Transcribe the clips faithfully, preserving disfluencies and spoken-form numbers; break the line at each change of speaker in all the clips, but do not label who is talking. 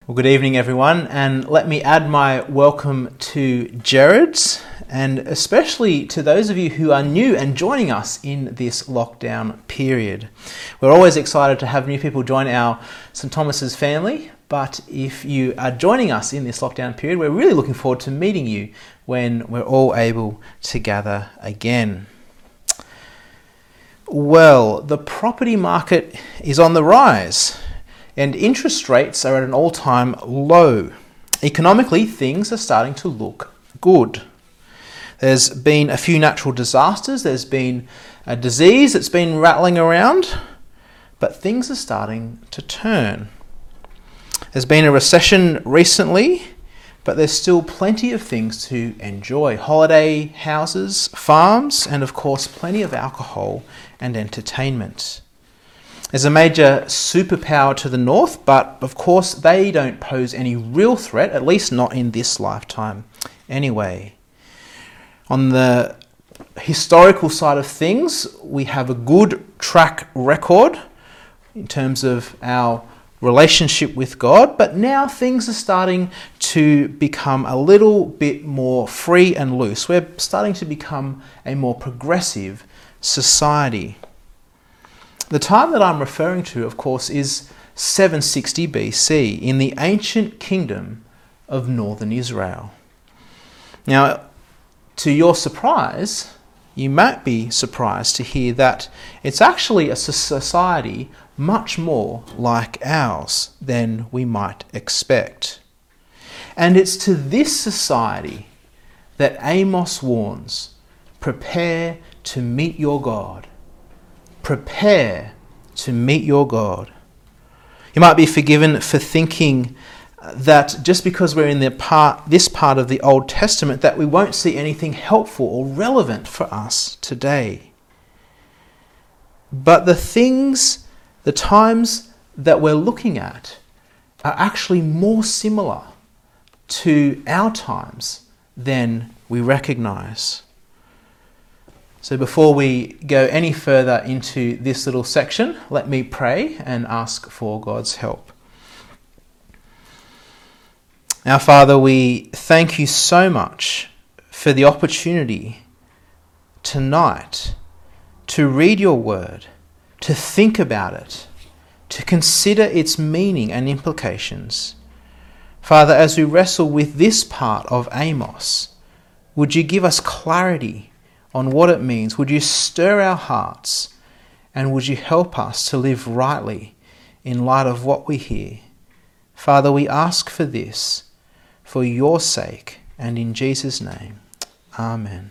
Well, good evening, everyone, and let me add my welcome to Jared's, and especially to those of you who are new and joining us in this lockdown period. We're always excited to have new people join our St Thomas's family, but if you are joining us in this lockdown period, we're really looking forward to meeting you when we're all able to gather again. Well, the property market is on the rise, and interest rates are at an all-time low. Economically, things are starting to look good. There's been a few natural disasters, there's been a disease that's been rattling around, but things are starting to turn. There's been a recession recently, but there's still plenty of things to enjoy. Holiday houses, farms, and of course plenty of alcohol and entertainment. There's a major superpower to the north, but of course they don't pose any real threat, at least not in this lifetime anyway. On the historical side of things, we have a good track record in terms of our relationship with God, but now things are starting to become a little bit more free and loose. We're starting to become a more progressive society. The time that I'm referring to, of course, is seven sixty B C in the ancient kingdom of northern Israel. Now, to your surprise, you might be surprised to hear that it's actually a society much more like ours than we might expect. And it's to this society that Amos warns, prepare to meet your God. Prepare to meet your God. You might be forgiven for thinking that just because we're in the part, this part of the Old Testament, that we won't see anything helpful or relevant for us today. But the things, the times that we're looking at are actually more similar to our times than we recognize. So before we go any further into this little section, let me pray and ask for God's help. Our Father, we thank you so much for the opportunity tonight to read your word, to think about it, to consider its meaning and implications. Father, as we wrestle with this part of Amos, would you give us clarity on what it means? Would you stir our hearts, and would you help us to live rightly in light of what we hear? Father, we ask for this for your sake and in Jesus' name. Amen.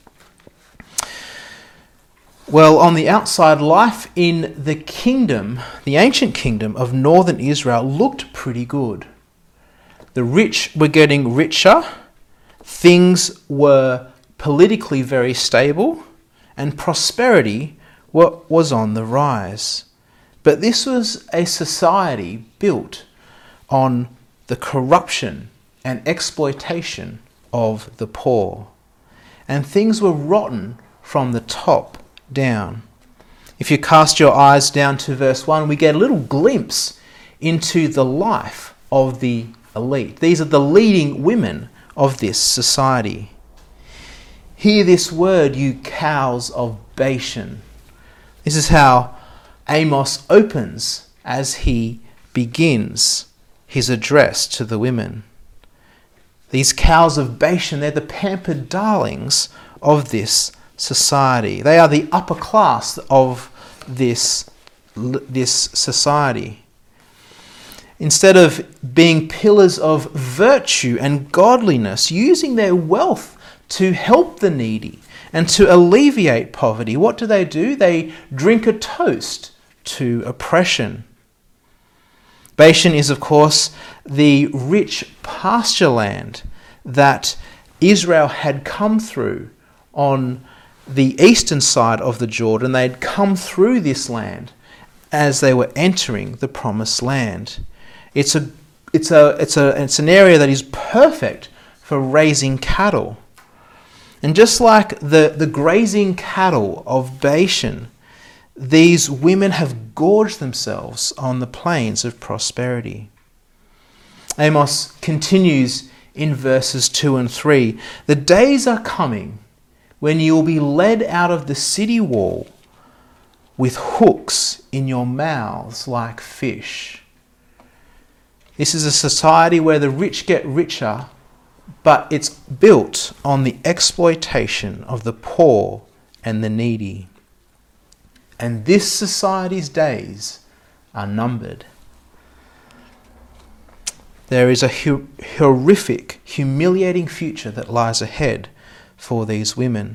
Well, on the outside, life in the kingdom, the ancient kingdom of northern Israel, looked pretty good. The rich were getting richer, things were politically very stable, and prosperity was on the rise. But this was a society built on the corruption and exploitation of the poor. And things were rotten from the top down. If you cast your eyes down to verse one, we get a little glimpse into the life of the elite. These are the leading women of this society. Hear this word, you cows of Bashan. This is how Amos opens as he begins his address to the women. These cows of Bashan, they're the pampered darlings of this society. They are the upper class of this, this society. Instead of being pillars of virtue and godliness, using their wealth to help the needy and to alleviate poverty, what do they do? They drink a toast to oppression. Bashan is, of course, the rich pasture land that Israel had come through on the eastern side of the Jordan. They had come through this land as they were entering the promised land. It's a, it's a, it's a, it's an area that is perfect for raising cattle. And just like the, the grazing cattle of Bashan, these women have gorged themselves on the plains of prosperity. Amos continues in verses two and three. The days are coming when you will be led out of the city wall with hooks in your mouths like fish. This is a society where the rich get richer, but it's built on the exploitation of the poor and the needy. And this society's days are numbered. There is a hu- horrific, humiliating future that lies ahead for these women.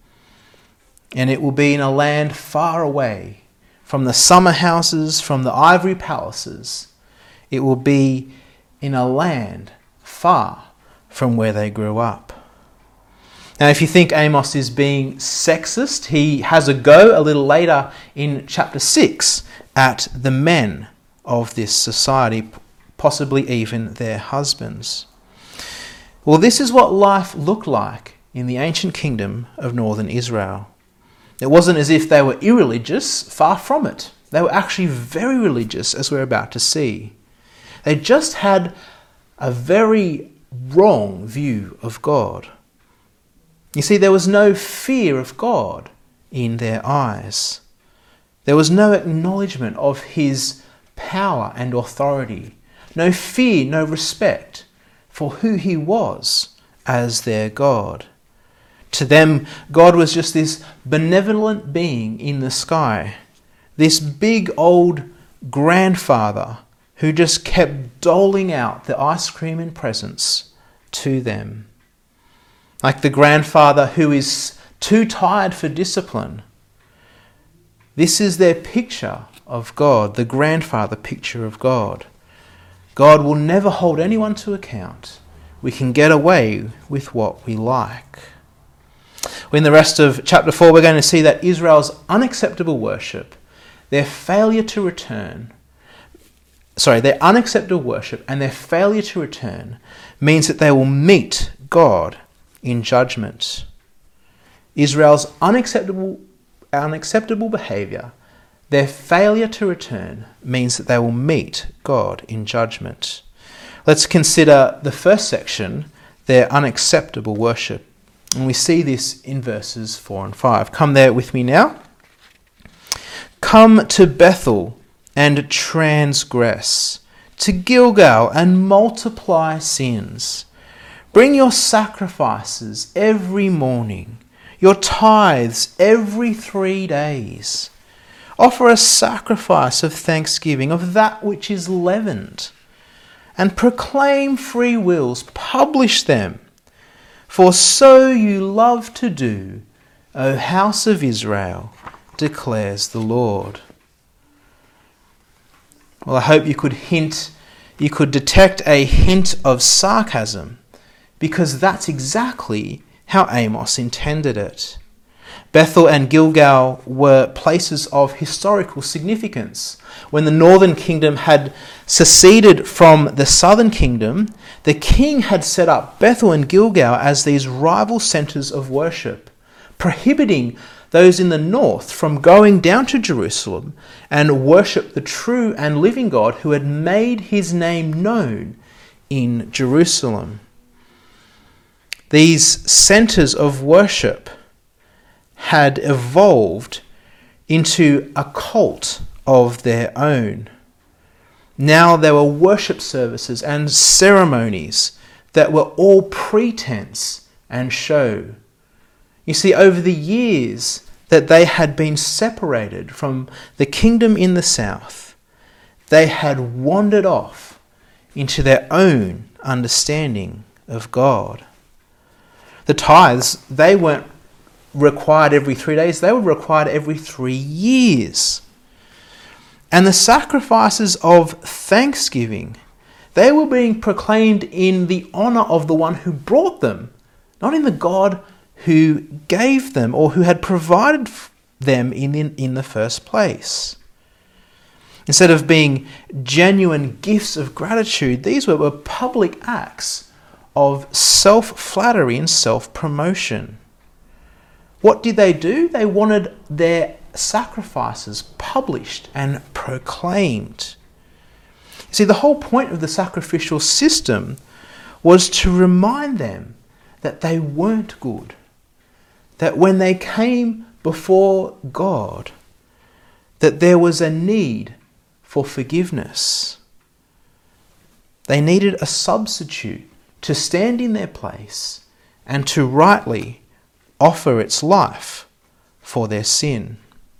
And it will be in a land far away from the summer houses, from the ivory palaces. It will be in a land far from where they grew up. Now, if you think Amos is being sexist, he has a go a little later in chapter six at the men of this society, possibly even their husbands. Well, this is what life looked like in the ancient kingdom of northern Israel. It wasn't as if they were irreligious, far from it. They were actually very religious, as we're about to see. They just had a very wrong view of God. You see, there was no fear of God in their eyes. There was no acknowledgement of his power and authority. No fear, no respect for who he was as their God. To them, God was just this benevolent being in the sky, this big old grandfather who just kept doling out the ice cream and presents to them. Like the grandfather who is too tired for discipline. This is their picture of God, the grandfather picture of God. God will never hold anyone to account. We can get away with what we like. In the rest of chapter four, we're going to see that Israel's unacceptable worship, their failure to return, sorry, their unacceptable worship and their failure to return means that they will meet God in judgment. Israel's unacceptable, unacceptable behaviour, their failure to return, means that they will meet God in judgment. Let's consider the first section, their unacceptable worship. And we see this in verses four and five. Come there with me now. Come to Bethel and transgress, to Gilgal and multiply sins. Bring your sacrifices every morning, your tithes every three days. Offer a sacrifice of thanksgiving of that which is leavened, and proclaim free wills, publish them. For so you love to do, O house of Israel, declares the Lord. Well, I hope you could hint, you could detect a hint of sarcasm, because that's exactly how Amos intended it. Bethel and Gilgal were places of historical significance. When the northern kingdom had seceded from the southern kingdom, the king had set up Bethel and Gilgal as these rival centres of worship, prohibiting those in the north from going down to Jerusalem and worship the true and living God who had made his name known in Jerusalem. These centres of worship had evolved into a cult of their own. Now there were worship services and ceremonies that were all pretense and show. You see, over the years that they had been separated from the kingdom in the south, they had wandered off into their own understanding of God. The tithes, they weren't required every three days, they were required every three years. And the sacrifices of thanksgiving, they were being proclaimed in the honour of the one who brought them, not in the God who gave them or who had provided them in, in, in the first place. Instead of being genuine gifts of gratitude, these were, were public acts of self-flattery and self-promotion. What did they do? They wanted their sacrifices published and proclaimed. See, the whole point of the sacrificial system was to remind them that they weren't good, that when they came before God, that there was a need for forgiveness. They needed a substitute to stand in their place and to rightly offer its life for their sin.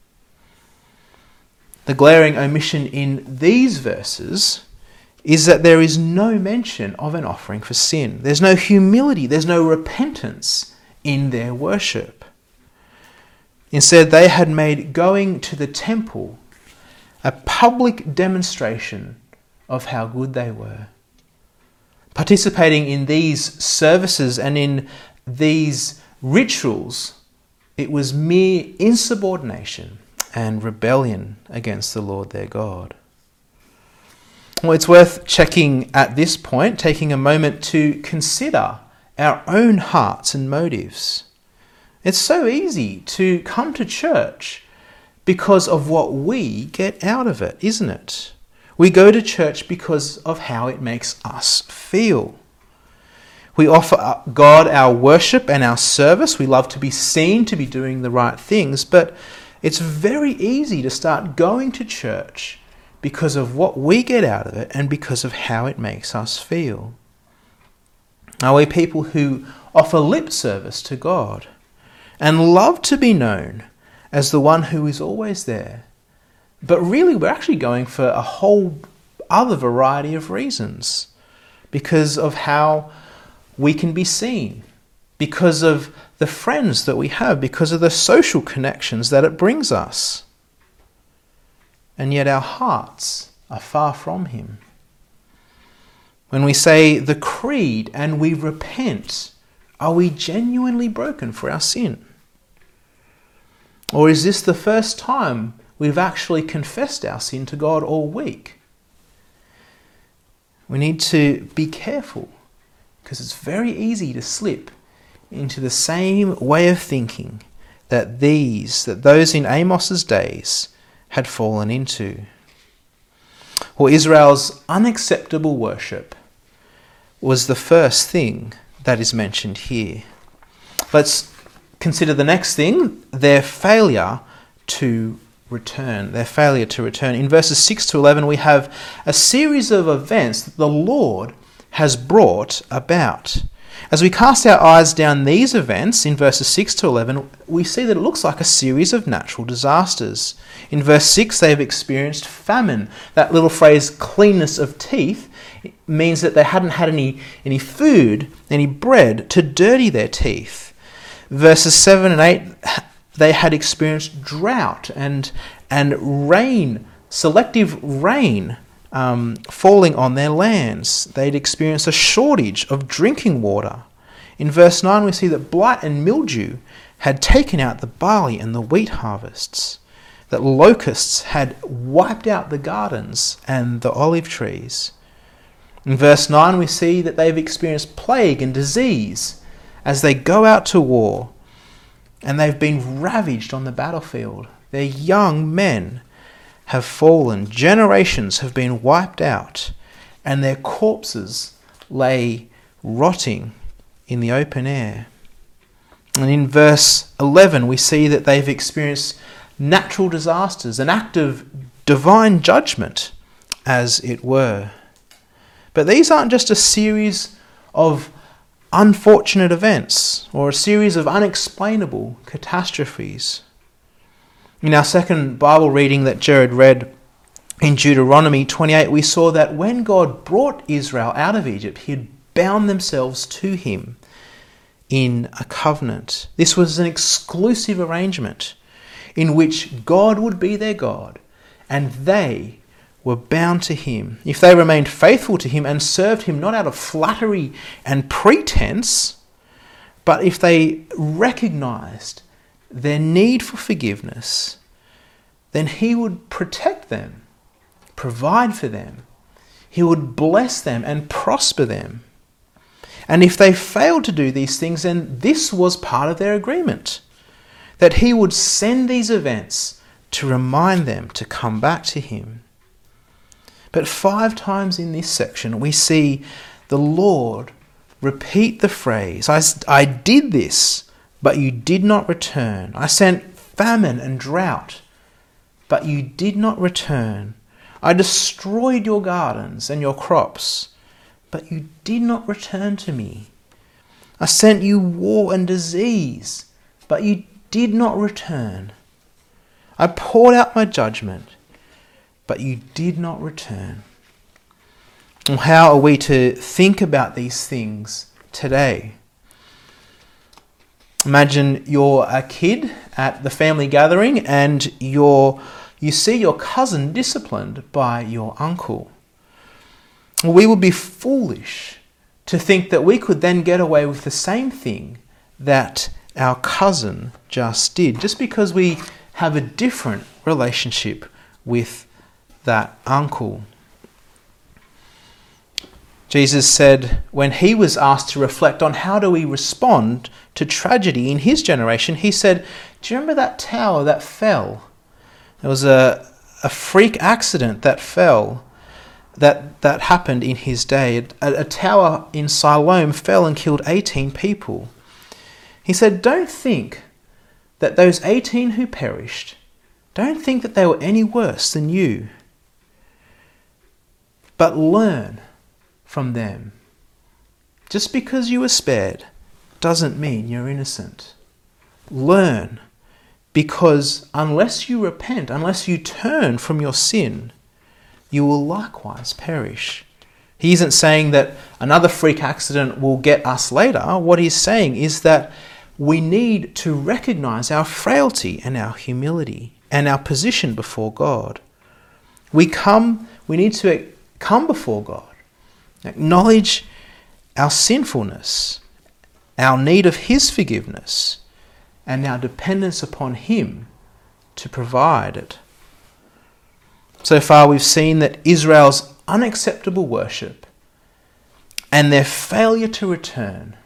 The glaring omission in these verses is that there is no mention of an offering for sin. There's no humility, there's no repentance in their worship. Instead, they had made going to the temple a public demonstration of how good they were. Participating in these services and in these rituals, it was mere insubordination and rebellion against the Lord their God. Well, it's worth checking at this point, taking a moment to consider our own hearts and motives. It's so easy to come to church because of what we get out of it, isn't it? We go to church because of how it makes us feel. We offer God our worship and our service. We love to be seen to be doing the right things, but it's very easy to start going to church because of what we get out of it and because of how it makes us feel. Are we people who offer lip service to God and love to be known as the one who is always there? But really, we're actually going for a whole other variety of reasons because of how we can be seen, because of the friends that we have, because of the social connections that it brings us. And yet our hearts are far from Him. When we say the creed and we repent, are we genuinely broken for our sin? Or is this the first time we've actually confessed our sin to God all week? We need to be careful because it's very easy to slip into the same way of thinking that these, that those in Amos's days had fallen into. Well, Israel's unacceptable worship was the first thing that is mentioned here. Let's consider the next thing, their failure to return, their failure to return. In verses six to eleven, we have a series of events that the Lord has brought about. As we cast our eyes down these events in verses six to eleven, we see that it looks like a series of natural disasters. In verse six, they've experienced famine. That little phrase, cleanness of teeth, means that they hadn't had any, any food, any bread to dirty their teeth. Verses seven and eight, they had experienced drought and, and rain, selective rain, Um, falling on their lands. They'd experienced a shortage of drinking water. In verse nine, we see that blight and mildew had taken out the barley and the wheat harvests, that locusts had wiped out the gardens and the olive trees. In verse nine, we see that they've experienced plague and disease as they go out to war, and they've been ravaged on the battlefield. Their young men have fallen, generations have been wiped out, and their corpses lay rotting in the open air. And in verse eleven, we see that they've experienced natural disasters, an act of divine judgment, as it were. But these aren't just a series of unfortunate events or a series of unexplainable catastrophes. In our second Bible reading that Jared read in Deuteronomy twenty-eight, we saw that when God brought Israel out of Egypt, He had bound themselves to Him in a covenant. This was an exclusive arrangement in which God would be their God and they were bound to Him. If they remained faithful to Him and served Him not out of flattery and pretense, but if they recognized their need for forgiveness, then He would protect them, provide for them. He would bless them and prosper them. And if they failed to do these things, then this was part of their agreement, that He would send these events to remind them to come back to Him. But five times in this section, we see the Lord repeat the phrase, I, I did this, but you did not return. I sent famine and drought, but you did not return. I destroyed your gardens and your crops, but you did not return to me. I sent you war and disease, but you did not return. I poured out my judgment, but you did not return. Well, how are we to think about these things today? Imagine you're a kid at the family gathering and you're, you see your cousin disciplined by your uncle. We would be foolish to think that we could then get away with the same thing that our cousin just did, just because we have a different relationship with that uncle. Jesus said when he was asked to reflect on how do we respond to tragedy in his generation, he said, do you remember that tower that fell? There was a, a freak accident that fell, that, that happened in his day. A, a tower in Siloam fell and killed eighteen people. He said, don't think that those eighteen who perished, don't think that they were any worse than you, but learn from them. Just because you were spared doesn't mean you're innocent. Learn, because unless you repent, unless you turn from your sin, you will likewise perish. He isn't saying that another freak accident will get us later. What he's saying is that we need to recognize our frailty and our humility and our position before God. We come, we need to come before God, acknowledge our sinfulness, our need of his forgiveness, and our dependence upon him to provide it. So far we've seen that Israel's unacceptable worship and their failure to return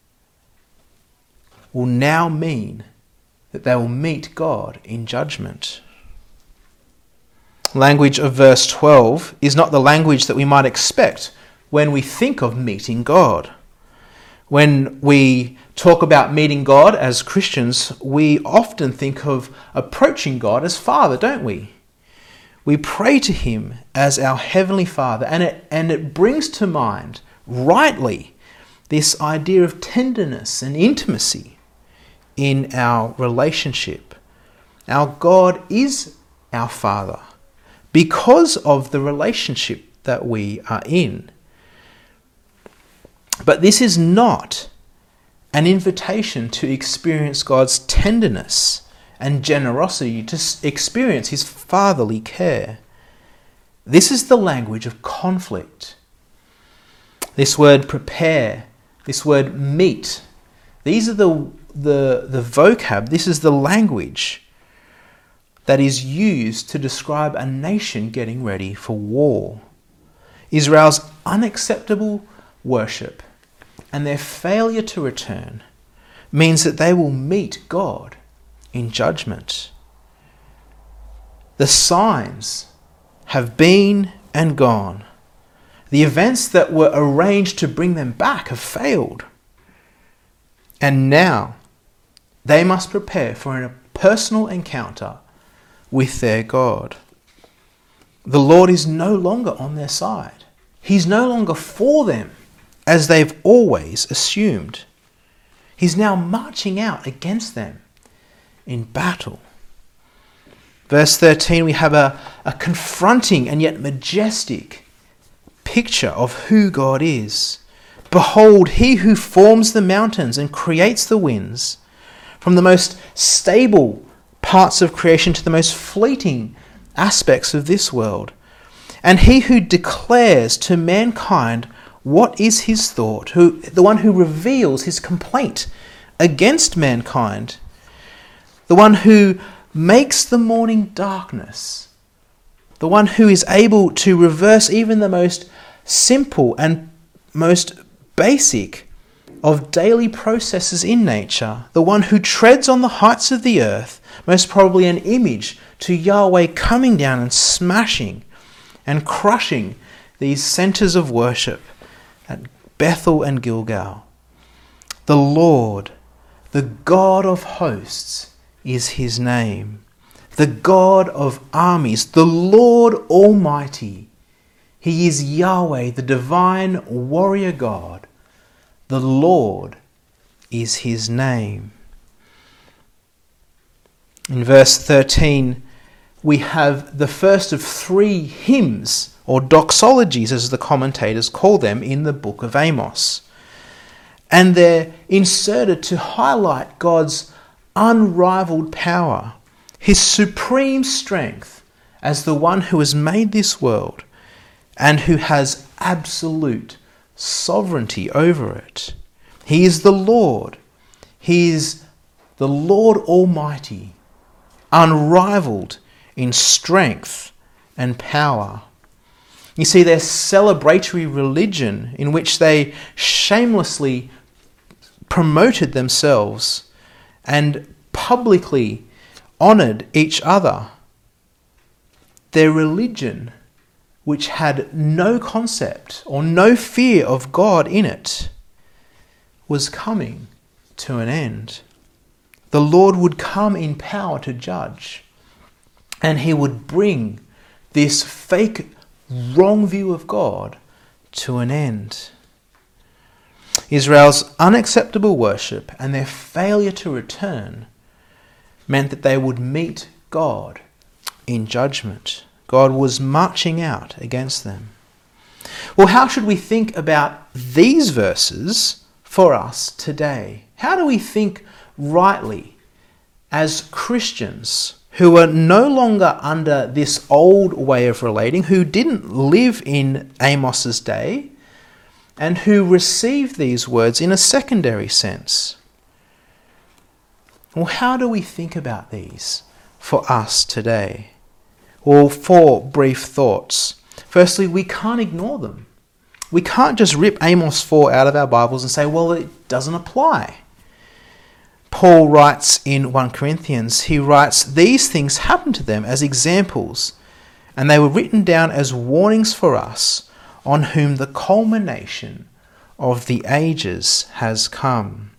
will now mean that they will meet God in judgment. Language of verse twelve is not the language that we might expect when we think of meeting God. When we talk about meeting God as Christians, we often think of approaching God as Father, don't we? We pray to him as our Heavenly Father, and it, and it brings to mind, rightly, this idea of tenderness and intimacy in our relationship. Our God is our Father because of the relationship that we are in. But this is not an invitation to experience God's tenderness and generosity, to experience his fatherly care. This is the language of conflict. This word prepare, this word meet, these are the, the, the vocab, this is the language that is used to describe a nation getting ready for war. Israel's unacceptable worship and their failure to return means that they will meet God in judgment. The signs have been and gone. The events that were arranged to bring them back have failed. And now they must prepare for a personal encounter with their God. The Lord is no longer on their side. He's no longer for them, as they've always assumed. He's now marching out against them in battle. Verse thirteen, we have a, a confronting and yet majestic picture of who God is. Behold, he who forms the mountains and creates the winds, from the most stable parts of creation to the most fleeting aspects of this world. And he who declares to mankind what is his thought, who the one who reveals his complaint against mankind, the one who makes the morning darkness, the one who is able to reverse even the most simple and most basic of daily processes in nature, the one who treads on the heights of the earth, most probably an image to Yahweh coming down and smashing and crushing these centres of worship at Bethel and Gilgal. The Lord, the God of hosts, is his name. The God of armies, the Lord Almighty. He is Yahweh, the divine warrior God. The Lord is his name. In verse thirteen, we have the first of three hymns, or doxologies as the commentators call them, in the book of Amos. And they're inserted to highlight God's unrivaled power, his supreme strength as the one who has made this world and who has absolute sovereignty over it. He is the Lord. He is the Lord Almighty, unrivaled in strength and power. You see, their celebratory religion, in which they shamelessly promoted themselves and publicly honoured each other, their religion, which had no concept or no fear of God in it, was coming to an end. The Lord would come in power to judge, and he would bring this fake, wrong view of God to an end. Israel's unacceptable worship and their failure to return meant that they would meet God in judgment. God was marching out against them. Well, how should we think about these verses for us today? How do we think rightly as Christians who are no longer under this old way of relating, who didn't live in Amos's day, and who received these words in a secondary sense? Well, how do we think about these for us today? Well, four brief thoughts. Firstly, we can't ignore them. We can't just rip Amos four out of our Bibles and say, well, it doesn't apply. Paul writes in First Corinthians, he writes, these things happened to them as examples, and they were written down as warnings for us, on whom the culmination of the ages has come.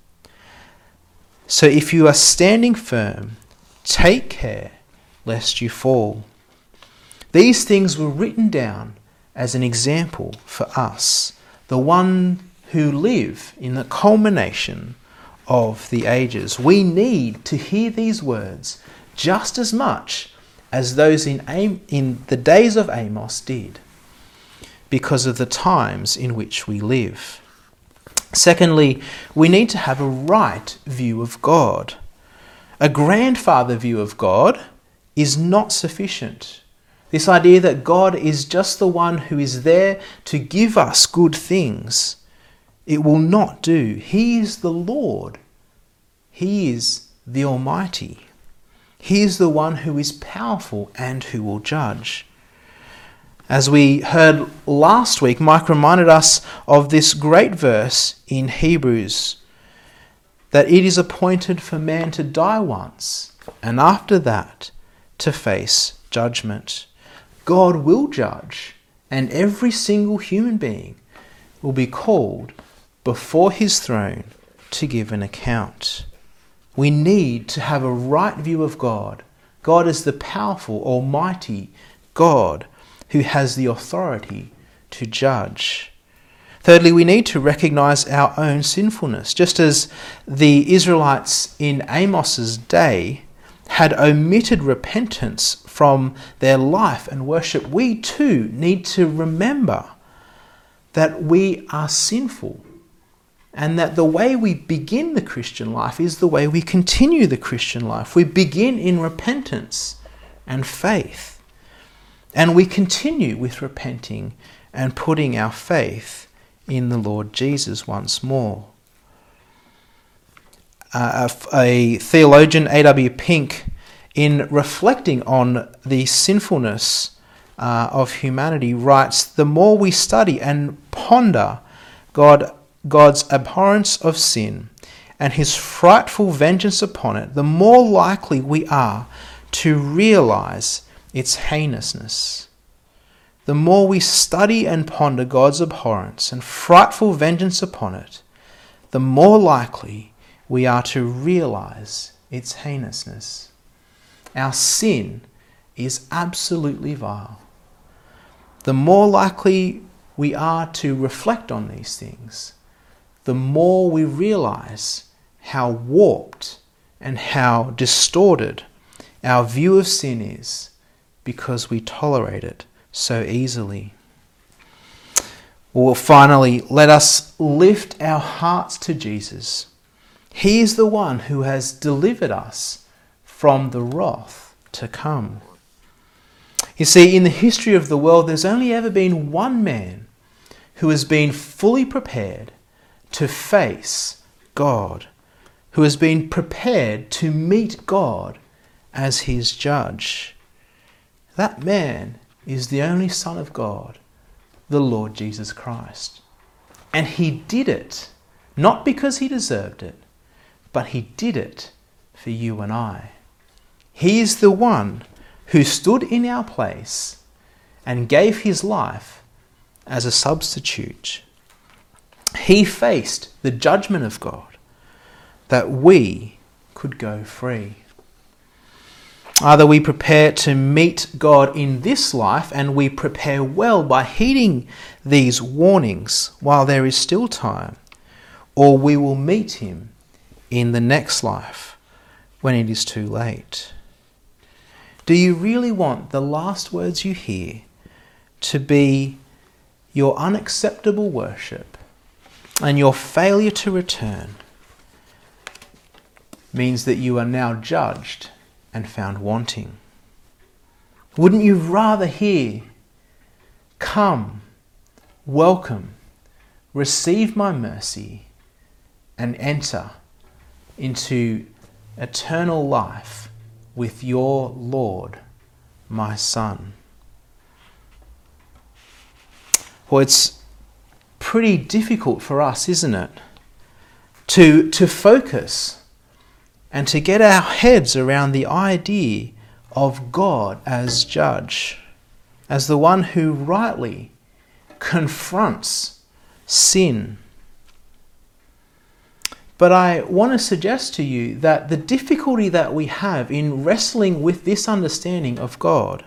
So if you are standing firm, take care lest you fall. These things were written down as an example for us, the one who live in the culmination of the ages. We need to hear these words just as much as those in, Am- in the days of Amos did, because of the times in which we live. Secondly, we need to have a right view of God. A grandfather view of God is not sufficient. This idea that God is just the one who is there to give us good things, it will not do. He is the Lord. He is the Almighty. He is the one who is powerful and who will judge. As we heard last week, Mike reminded us of this great verse in Hebrews, that it is appointed for man to die once, and after that to face judgment. God will judge, and every single human being will be called before his throne to give an account. We need to have a right view of God. God is the powerful, almighty God who has the authority to judge. Thirdly, we need to recognize our own sinfulness. Just as the Israelites in Amos's day had omitted repentance from their life and worship, we too need to remember that we are sinful, and that the way we begin the Christian life is the way we continue the Christian life. We begin in repentance and faith, and we continue with repenting and putting our faith in the Lord Jesus once more. Uh, a, a theologian, A W Pink, in reflecting on the sinfulness uh, of humanity, writes, the more we study and ponder God, God's abhorrence of sin and his frightful vengeance upon it, the more likely we are to realize its heinousness. the more we study and ponder God's abhorrence and frightful vengeance upon it, the more likely we are to realize its heinousness. Our sin is absolutely vile. The more likely we are to reflect on these things, the more we realize how warped and how distorted our view of sin is because we tolerate it so easily. Well, finally, let us lift our hearts to Jesus. He is the one who has delivered us from the wrath to come. You see, in the history of the world, there's only ever been one man who has been fully prepared to face God, who has been prepared to meet God as his judge. That man is the only Son of God, the Lord Jesus Christ. And he did it, not because he deserved it, but he did it for you and I. He is the one who stood in our place and gave his life as a substitute. He faced the judgment of God that we could go free. Either we prepare to meet God in this life, and we prepare well by heeding these warnings while there is still time, or we will meet him in the next life when it is too late. Do you really want the last words you hear to be your unacceptable worship, and your failure to return means that you are now judged and found wanting? Wouldn't you rather hear, "Come, welcome, receive my mercy, and enter into eternal life with your Lord, my Son"? Well, it's pretty difficult for us, isn't it, to, to focus and to get our heads around the idea of God as judge, as the one who rightly confronts sin. But I want to suggest to you that the difficulty that we have in wrestling with this understanding of God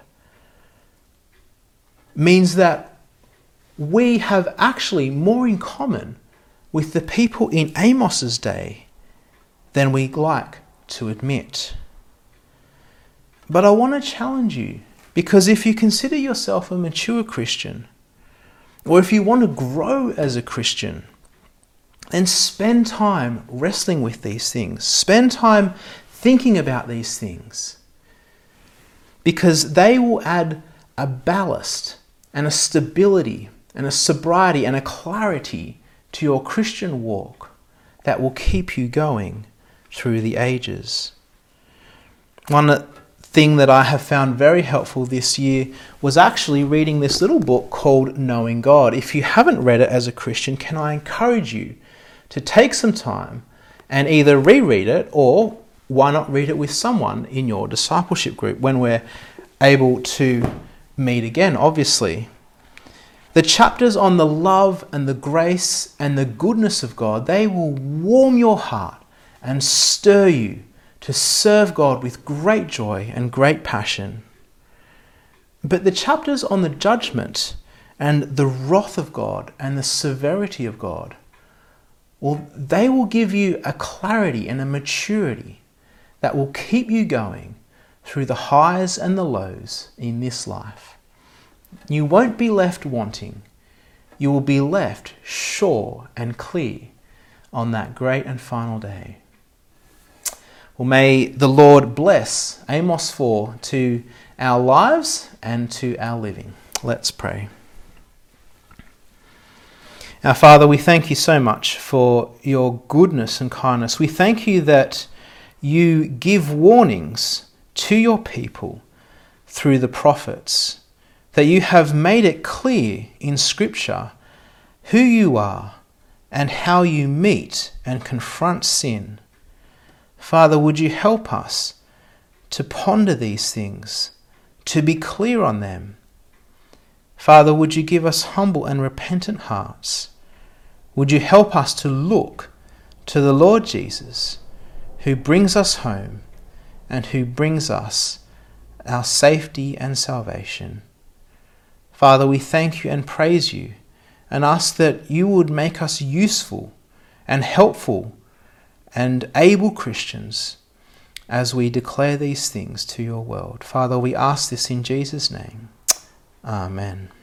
means that we have actually more in common with the people in Amos's day than we like to admit. But I want to challenge you, because if you consider yourself a mature Christian, or if you want to grow as a Christian, then spend time wrestling with these things. Spend time thinking about these things, because they will add a ballast and a stability and a sobriety and a clarity to your Christian walk that will keep you going through the ages. One thing that I have found very helpful this year was actually reading this little book called Knowing God. If you haven't read it as a Christian, can I encourage you to take some time and either reread it, or why not read it with someone in your discipleship group when we're able to meet again, obviously. The chapters on the love and the grace and the goodness of God, they will warm your heart and stir you to serve God with great joy and great passion. But the chapters on the judgment and the wrath of God and the severity of God, well, they will give you a clarity and a maturity that will keep you going through the highs and the lows in this life. You won't be left wanting. You will be left sure and clear on that great and final day. Well, may the Lord bless Amos four to our lives and to our living. Let's pray. Our Father, we thank you so much for your goodness and kindness. We thank you that you give warnings to your people through the prophets, that you have made it clear in Scripture who you are and how you meet and confront sin. Father, would you help us to ponder these things, to be clear on them, Father, would you give us humble and repentant hearts? Would you help us to look to the Lord Jesus, who brings us home and who brings us our safety and salvation? Father, we thank you and praise you and ask that you would make us useful and helpful and able Christians as we declare these things to your world. Father, we ask this in Jesus' name. Amen.